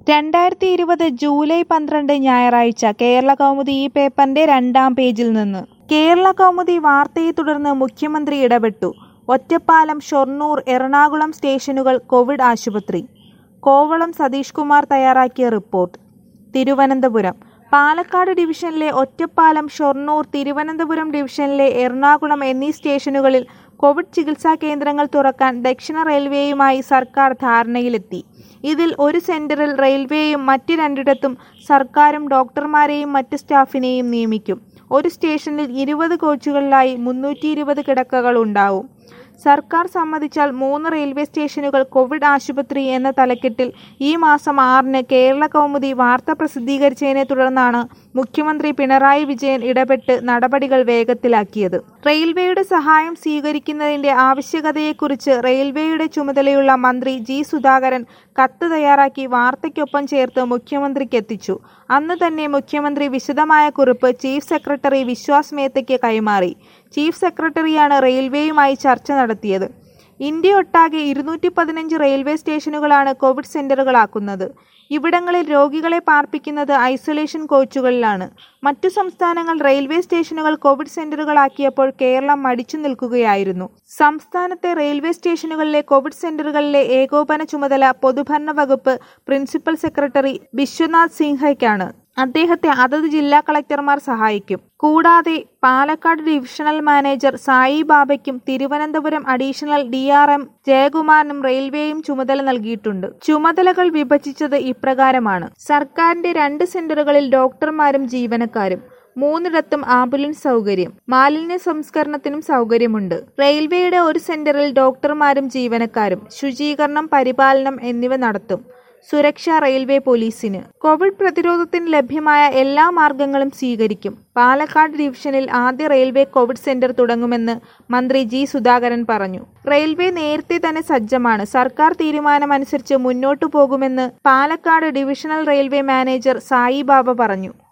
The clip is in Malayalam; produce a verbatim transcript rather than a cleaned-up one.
രണ്ടായിരത്തി ഇരുപത് ജൂലൈ പന്ത്രണ്ട് ഞായറാഴ്ച കേരളകൗമുദി ഈ പേപ്പറിന്റെ രണ്ടാം പേജിൽ നിന്ന്. കേരളകൗമുദി വാർത്തയെ തുടർന്ന് മുഖ്യമന്ത്രി ഇടപെട്ടു. ഒറ്റപ്പാലം, ഷൊർണൂർ, എറണാകുളം സ്റ്റേഷനുകൾ കോവിഡ് ആശുപത്രി. കോവളം സതീഷ് കുമാർ തയ്യാറാക്കിയ റിപ്പോർട്ട്. തിരുവനന്തപുരം. പാലക്കാട് ഡിവിഷനിലെ ഒറ്റപ്പാലം, ഷൊർണൂർ, തിരുവനന്തപുരം ഡിവിഷനിലെ എറണാകുളം എന്നീ സ്റ്റേഷനുകളിൽ കോവിഡ് ചികിത്സാ കേന്ദ്രങ്ങൾ തുറക്കാൻ ദക്ഷിണ റെയിൽവേയുമായി സർക്കാർ ധാരണയിലെത്തി. ഇതിൽ ഒരു സെന്ററിൽ റെയിൽവേയും മറ്റ് രണ്ടിടത്തും സർക്കാരും ഡോക്ടർമാരെയും മറ്റ് സ്റ്റാഫിനെയും നിയമിക്കും. ഒരു സ്റ്റേഷനിൽ ഇരുപത് കോച്ചുകളിലായി മുന്നൂറ്റി ഇരുപത് കിടക്കകൾ ഉണ്ടാവും. സർക്കാർ സമ്മതിച്ചാൽ മൂന്ന് റെയിൽവേ സ്റ്റേഷനുകൾ കോവിഡ് ആശുപത്രി എന്ന തലക്കെട്ടിൽ ഈ മാസം ആറിന് കേരളകൗമുദി വാർത്ത പ്രസിദ്ധീകരിച്ചതിനെ തുടർന്നാണ് മുഖ്യമന്ത്രി പിണറായി വിജയൻ ഇടപെട്ട് നടപടികൾ വേഗത്തിലാക്കിയത്. റെയിൽവേയുടെ സഹായം സ്വീകരിക്കുന്നതിന്റെ ആവശ്യകതയെക്കുറിച്ച് റെയിൽവേയുടെ ചുമതലയുള്ള മന്ത്രി ജി സുധാകരൻ കത്ത് തയ്യാറാക്കി വാർത്തയ്ക്കൊപ്പം ചേർത്ത് മുഖ്യമന്ത്രിക്കെത്തിച്ചു. അന്ന് തന്നെ മുഖ്യമന്ത്രി വിശദമായ കുറിപ്പ് ചീഫ് സെക്രട്ടറി വിശ്വാസ് മേത്തയ്ക്ക് കൈമാറി. ചീഫ് സെക്രട്ടറിയാണ് റെയിൽവേയുമായി ചർച്ച നടത്തിയത്. ഇന്ത്യയൊട്ടാകെ ഇരുന്നൂറ്റി പതിനഞ്ച് റെയിൽവേ സ്റ്റേഷനുകളാണ് കോവിഡ് സെന്ററുകളാക്കുന്നത്. ഇവിടങ്ങളിൽ രോഗികളെ പാർപ്പിക്കുന്നത് ഐസൊലേഷൻ കോച്ചുകളിലാണ്. മറ്റു സംസ്ഥാനങ്ങൾ റെയിൽവേ സ്റ്റേഷനുകൾ കോവിഡ് സെന്ററുകളാക്കിയപ്പോൾ കേരളം മടിച്ചു നിൽക്കുകയായിരുന്നു. സംസ്ഥാനത്തെ റെയിൽവേ സ്റ്റേഷനുകളിലെ കോവിഡ് സെന്ററുകളിലെ ഏകോപന ചുമതല പൊതുഭരണ വകുപ്പ് പ്രിൻസിപ്പൽ സെക്രട്ടറി ബിശ്വനാഥ് സിൻഹയ്ക്കാണ്. അദ്ദേഹത്തെ അതത് ജില്ലാ കളക്ടർമാർ സഹായിക്കും. കൂടാതെ പാലക്കാട് ഡിവിഷണൽ മാനേജർ സായി ബാബയ്ക്കും Thiruvananthapuram additional D R M ജയകുമാറിനും റെയിൽവേയും ചുമതല നൽകിയിട്ടുണ്ട്. ചുമതലകൾ വിഭജിച്ചത് ഇപ്രകാരമാണ്. സർക്കാരിന്റെ രണ്ട് സെന്ററുകളിൽ ഡോക്ടർമാരും ജീവനക്കാരും. മൂന്നിടത്തും ആംബുലൻസ് സൗകര്യം. മാലിന്യ സംസ്കരണത്തിനും സൗകര്യമുണ്ട്. റെയിൽവേയുടെ ഒരു സെന്ററിൽ ഡോക്ടർമാരും ജീവനക്കാരും ശുചീകരണം, പരിപാലനം എന്നിവ നടത്തും. സുരക്ഷ റെയിൽവേ പോലീസിന്. കോവിഡ് പ്രതിരോധത്തിന് ലഭ്യമായ എല്ലാ മാർഗങ്ങളും സ്വീകരിക്കും. പാലക്കാട് ഡിവിഷനിൽ ആദ്യ റെയിൽവേ കോവിഡ് സെന്റർ തുടങ്ങുമെന്ന് മന്ത്രി ജി സുധാകരൻ പറഞ്ഞു. റെയിൽവേ നേരത്തെ തന്നെ സജ്ജമാണ്. സർക്കാർ തീരുമാനമനുസരിച്ച് മുന്നോട്ടു പോകുമെന്ന് Palakkad divisional railway manager Sai Baba പറഞ്ഞു.